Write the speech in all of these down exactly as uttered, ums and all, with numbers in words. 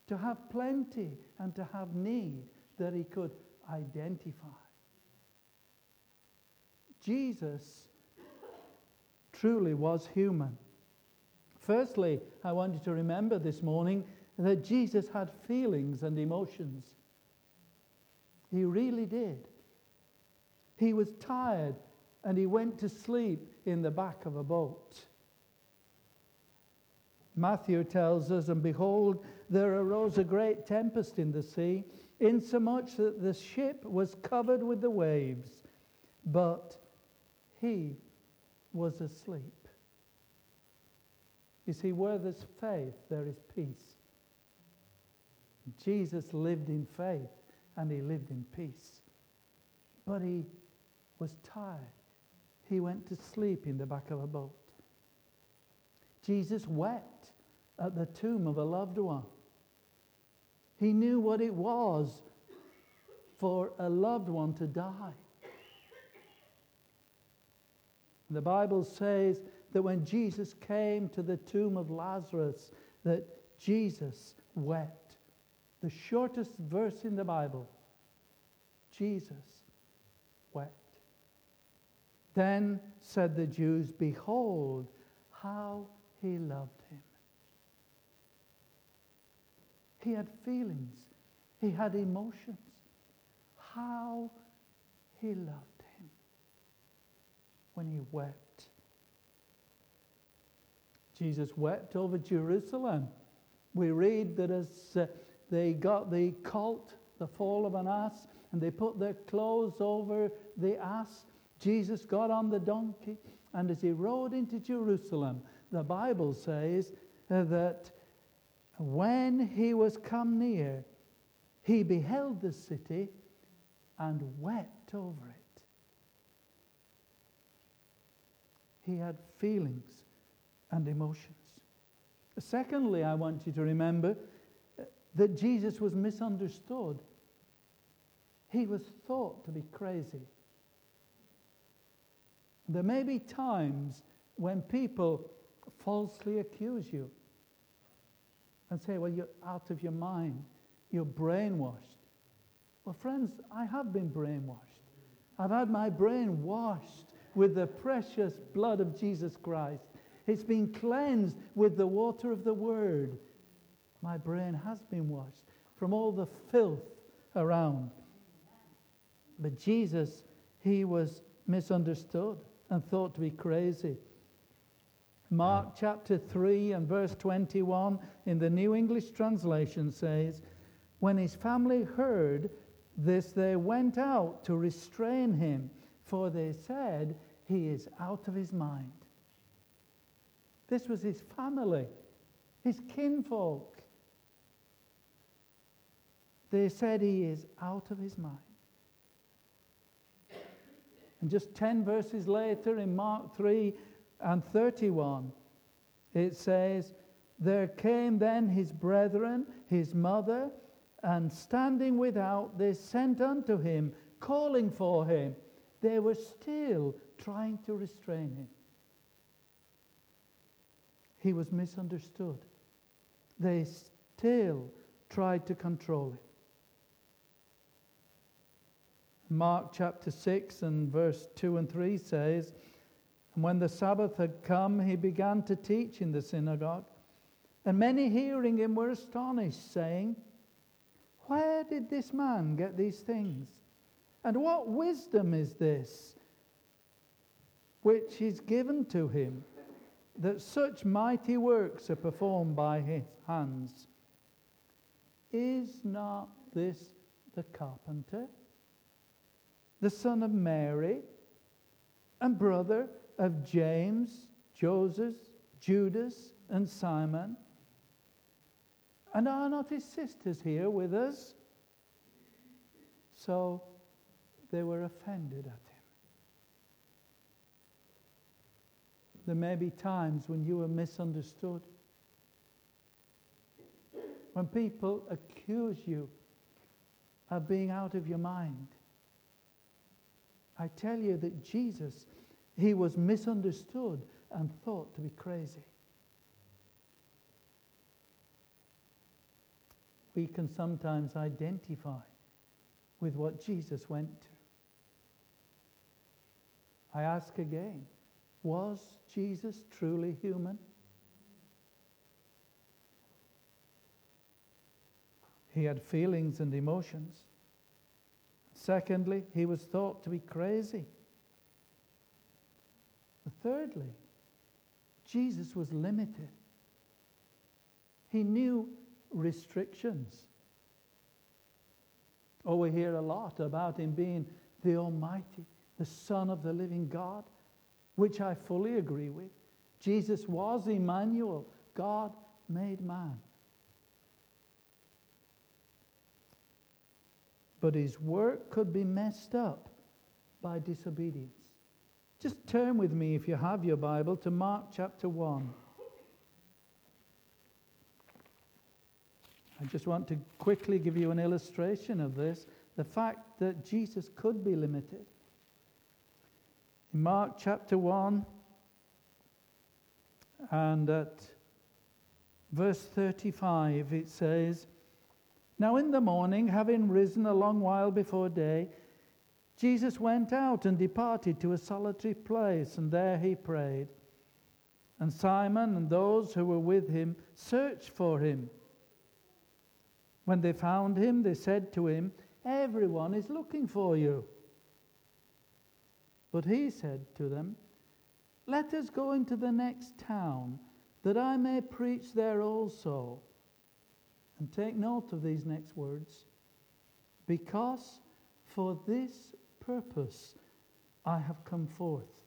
to have plenty and to have need that he could identify. Jesus truly was human. Firstly, I want you to remember this morning that Jesus had feelings and emotions. He really did. He was tired and he went to sleep in the back of a boat. Matthew tells us, and behold, there arose a great tempest in the sea, insomuch that the ship was covered with the waves, but he was asleep. You see, where there's faith, there is peace. Jesus lived in faith and he lived in peace. But he was tired. He went to sleep in the back of a boat. Jesus wept at the tomb of a loved one. He knew what it was for a loved one to die. The Bible says that when Jesus came to the tomb of Lazarus, that Jesus wept. The shortest verse in the Bible. Jesus wept. Then said the Jews, behold, how he loved him. He had feelings. He had emotions. How he loved him when he wept. Jesus wept over Jerusalem. We read that as uh, they got the colt, the foal of an ass, and they put their clothes over the ass, Jesus got on the donkey, and as he rode into Jerusalem, the Bible says uh, that when he was come near, he beheld the city and wept over it. He had feelings and emotions. Secondly, I want you to remember that Jesus was misunderstood. He was thought to be crazy. There may be times when people falsely accuse you and say, well, you're out of your mind. You're brainwashed. Well, friends, I have been brainwashed. I've had my brain washed with the precious blood of Jesus Christ. It's been cleansed with the water of the Word. My brain has been washed from all the filth around. But Jesus, he was misunderstood and thought to be crazy. Mark chapter three and verse twenty-one in the New English Translation says, when his family heard this, they went out to restrain him, for they said, he is out of his mind. This was his family, his kinfolk. They said he is out of his mind. And just ten verses later in Mark three and thirty-one, it says, there came then his brethren, his mother, and standing without, they sent unto him, calling for him. They were still trying to restrain him. He was misunderstood. They still tried to control him. Mark chapter six and verse two and three says, and when the Sabbath had come, he began to teach in the synagogue. And many hearing him were astonished, saying, where did this man get these things? And what wisdom is this which is given to him, that such mighty works are performed by his hands? Is not this the carpenter, the son of Mary, and brother of James, Joseph, Judas, and Simon? And are not his sisters here with us? So they were offended at him. There may be times when you are misunderstood. When people accuse you of being out of your mind. I tell you that Jesus, he was misunderstood and thought to be crazy. we can sometimes identify with what Jesus went to. I ask again, was Jesus truly human? He had feelings and emotions. Secondly, he was thought to be crazy. Thirdly, Jesus was limited. He knew restrictions. Oh, we hear a lot about him being the Almighty, the Son of the living God, which I fully agree with. Jesus was Emmanuel, God made man. But his work could be messed up by disobedience. Just turn with me, if you have your Bible, to Mark chapter one. I just want to quickly give you an illustration of this, the fact that Jesus could be limited. In Mark chapter one, and at verse thirty-five, it says, "Now in the morning, having risen a long while before day, Jesus went out and departed to a solitary place, and there he prayed. And Simon and those who were with him searched for him. When they found him, they said to him, 'Everyone is looking for you.' But he said to them, 'Let us go into the next town, that I may preach there also.'" And take note of these next words. "Because for this purpose I have come forth."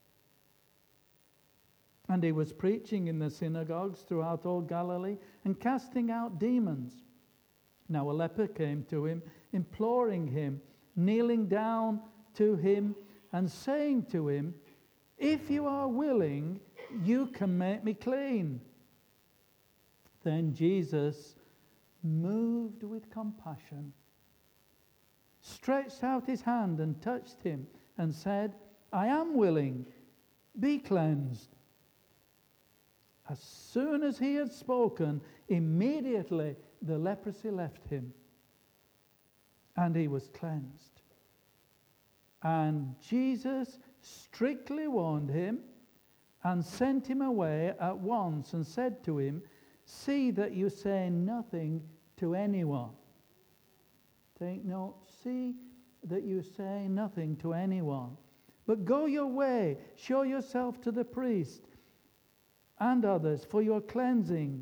And he was preaching in the synagogues throughout all Galilee and casting out demons. Now a leper came to him, imploring him, kneeling down to him and saying to him, "If you are willing, you can make me clean." Then Jesus, moved with compassion, stretched out his hand and touched him and said, "I am willing, be cleansed." As soon as he had spoken, immediately the leprosy left him, and he was cleansed. And Jesus strictly warned him and sent him away at once and said to him, "See that you say nothing to anyone." Take note, see that you say nothing to anyone. "But go your way, show yourself to the priest and others for your cleansing,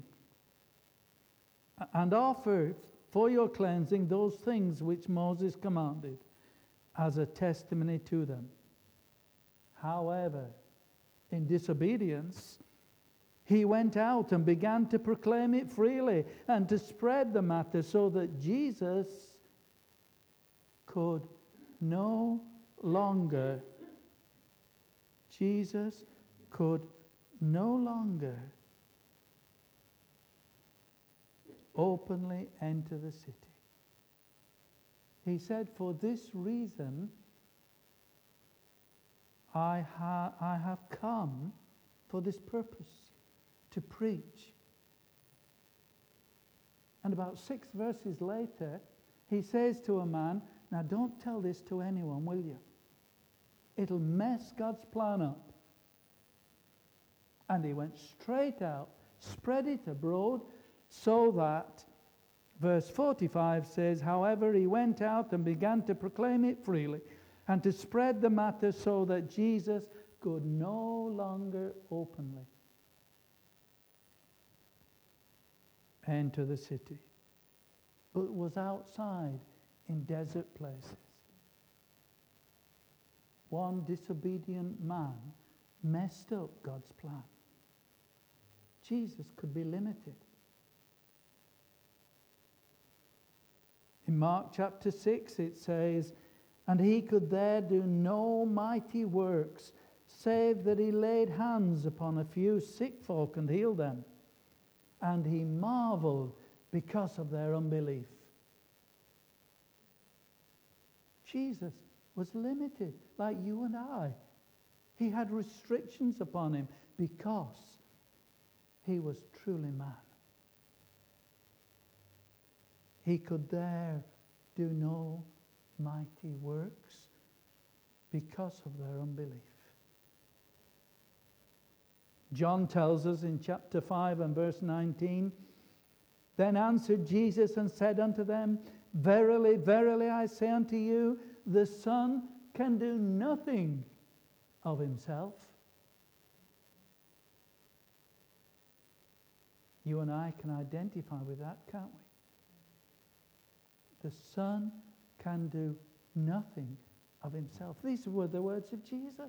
and offer for your cleansing those things which Moses commanded as a testimony to them." However, in disobedience, he went out and began to proclaim it freely and to spread the matter, so that Jesus could no longer, Jesus could no longer openly enter the city. He said, "For this reason, I, ha- I have come for this purpose, to preach." And about six verses later, he says to a man, "Now don't tell this to anyone, will you? It'll mess God's plan up." And he went straight out, spread it abroad, so that, verse forty-five says, "However, he went out and began to proclaim it freely and to spread the matter, so that Jesus could no longer openly enter the city, but was outside in desert places." One disobedient man messed up God's plan. Jesus could be limited. In Mark chapter six it says, "And he could there do no mighty works, save that he laid hands upon a few sick folk and healed them. And he marveled because of their unbelief." Jesus was limited, like you and I. He had restrictions upon him because he was truly man. he could there do no mighty works because of their unbelief. John tells us in chapter five and verse nineteen, then answered Jesus and said unto them, verily, verily, I say unto you, the Son can do nothing of himself. You and I can identify with that, can't we? The Son can do nothing of himself. These were the words of Jesus.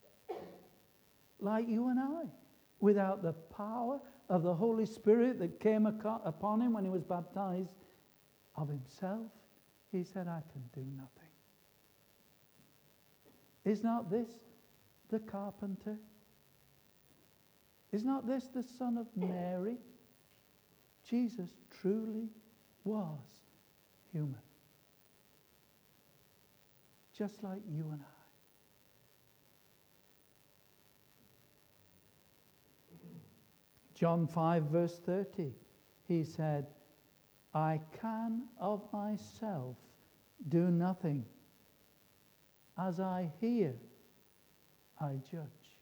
Like you and I. Without the power of the Holy Spirit that came upon him when he was baptized, of himself, he said, I can do nothing. Is not this the carpenter? Is not this the son of Mary? Jesus truly was human. Just like you and I. John five verse thirty, he said, I can of myself do nothing. As I hear, I judge.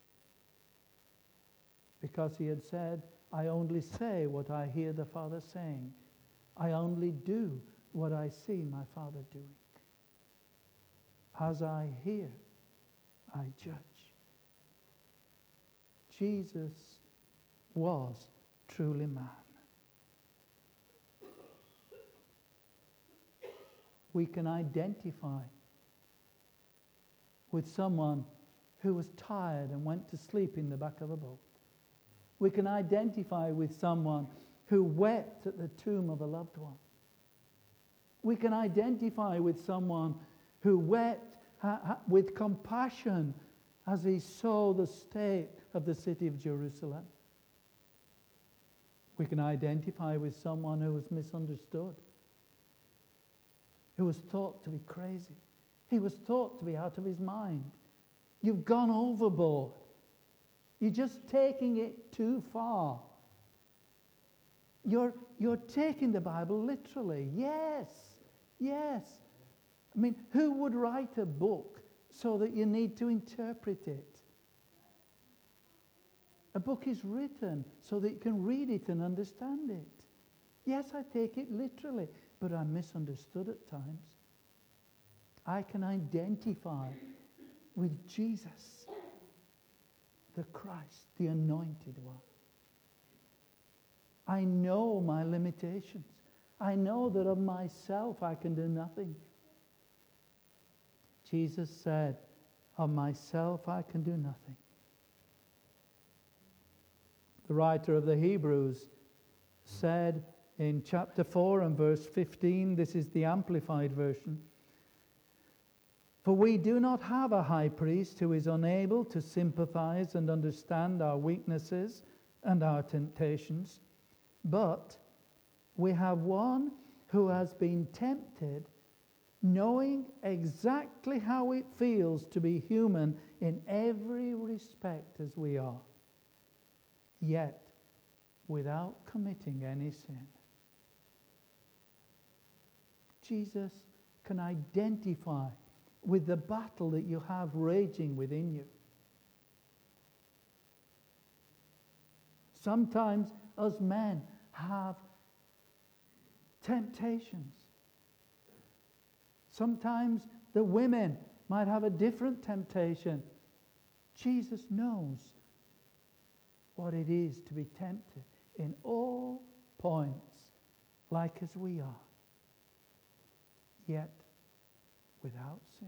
Because he had said, I only say what I hear the Father saying. I only do what I see my Father doing. As I hear, I judge. Jesus was truly man. We can identify with someone who was tired and went to sleep in the back of a boat. We can identify with someone who wept at the tomb of a loved one. We can identify with someone who wept ha- ha- with compassion as he saw the state of the city of Jerusalem. We can identify with someone who was misunderstood, who was thought to be crazy. He was thought to be out of his mind. You've gone overboard. You're just taking it too far. You're, you're taking the Bible literally. Yes, yes. I mean, who would write a book so that you need to interpret it? A book is written so that you can read it and understand it. Yes, I take it literally, but I'm misunderstood at times. I can identify with Jesus, the Christ, the anointed one. I know my limitations. I know that of myself I can do nothing. Jesus said, of myself I can do nothing. The writer of the Hebrews said in chapter four and verse fifteen, this is the Amplified Version, for we do not have a high priest who is unable to sympathize and understand our weaknesses and our temptations, but we have one who has been tempted, knowing exactly how it feels to be human in every respect as we are, yet without committing any sin. Jesus can identify with the battle that you have raging within you. Sometimes us men have temptations. Sometimes the women might have a different temptation. Jesus knows what it is to be tempted in all points, like as we are, yet without sin.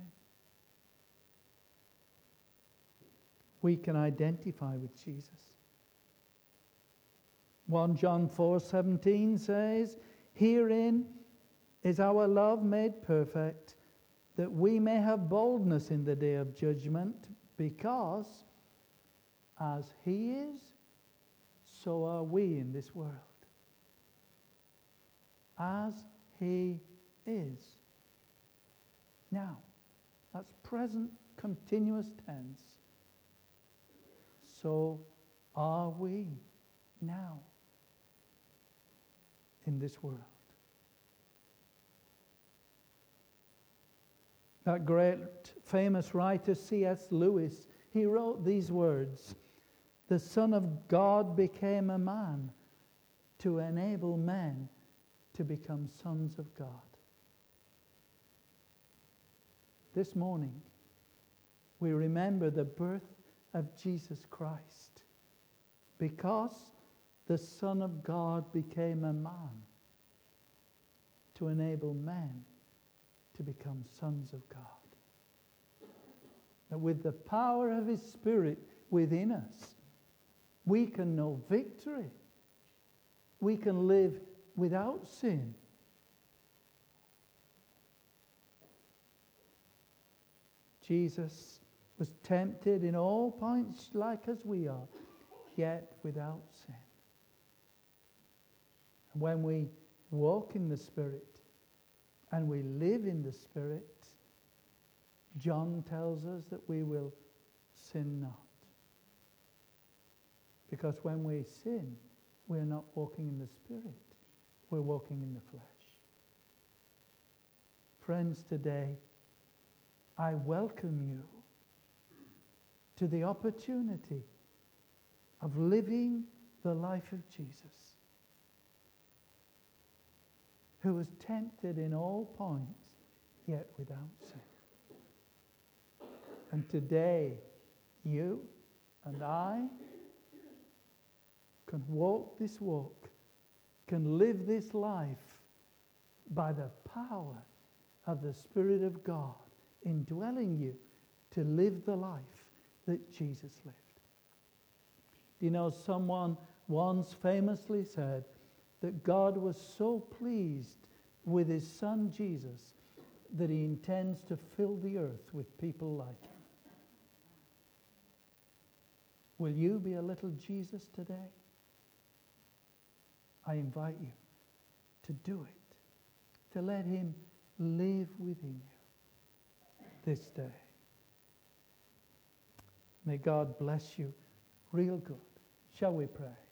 We can identify with Jesus. First John four seventeen says, herein is our love made perfect, that we may have boldness in the day of judgment, because as he is, so are we in this world. As he is. Now, that's present continuous tense. So are we now in this world. That great famous writer C S Lewis, he wrote these words: "The Son of God became a man to enable men to become sons of God." This morning, we remember the birth of Jesus Christ because the Son of God became a man to enable men to become sons of God. That with the power of His Spirit within us, we can know victory. We can live without sin. Jesus was tempted in all points like as we are, yet without sin. And when we walk in the Spirit and we live in the Spirit, John tells us that we will sin not. Because when we sin, we're not walking in the Spirit. We're walking in the flesh. Friends, today, I welcome you to the opportunity of living the life of Jesus, who was tempted in all points, yet without sin. And today, you and I can walk this walk, can live this life by the power of the Spirit of God indwelling you to live the life that Jesus lived. Do you know, someone once famously said that God was so pleased with His Son Jesus that He intends to fill the earth with people like Him. Will you be a little Jesus today? I invite you to do it, to let Him live within you this day. May God bless you real good. Shall we pray?